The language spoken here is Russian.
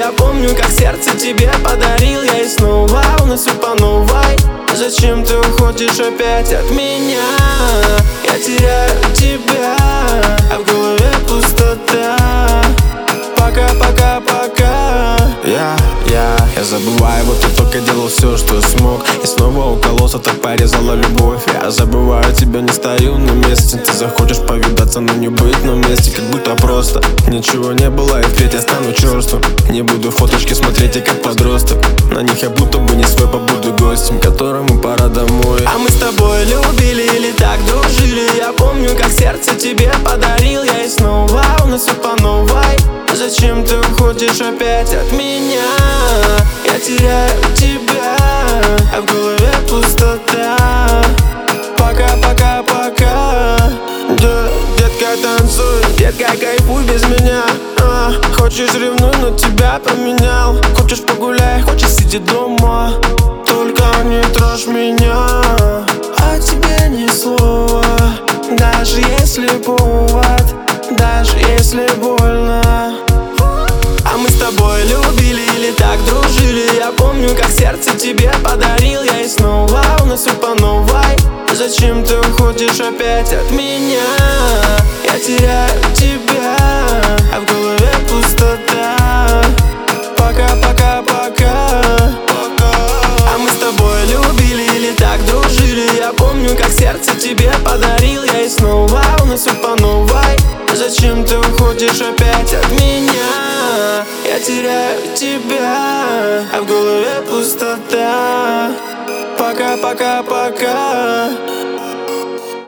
Я помню, как сердце тебе подарил я, и снова у нас все по новой. Зачем ты уходишь опять от меня? Я теряю тебя, а в голове пустота. Пока. Я забываю, вот ты только делал все, что смог. И снова укололся, так порезала любовь. Я забываю тебя, не стою на месте. Ты захочешь повидаться, но не быть на месте. Как будто просто ничего не было, и впредь я стану черством. Не буду фоточки смотреть, и как подросток. На них я будто бы не свой, побуду гостем, которому пора домой. А мы с тобой любили или так дружили. Я помню, как сердце тебе подарил я, и снова у нас все по новой. Зачем ты уходишь опять от меня? Я теряю тебя, а в голове пустота. Пока. Детка, танцуй, детка, кайфуй без меня. Хочешь ревнуй, но тебя поменял. Хочешь погуляй, хочешь сиди дома. Только не трожь меня, а тебе ни слова. Даже если повод, даже если больно. А мы с тобой любили или так дружили. Я помню, как сердце тебе подарил я, и снова у нас все по новой. Зачем ты уходишь опять от меня? Я теряю тебя, а в голове пустота. Пока. А мы с тобой любили или так дружили. Я помню, как сердце тебе подарил я, и снова у нас все по новой. Зачем ты уходишь опять от меня? Я теряю тебя, а в голове пустота. Пока.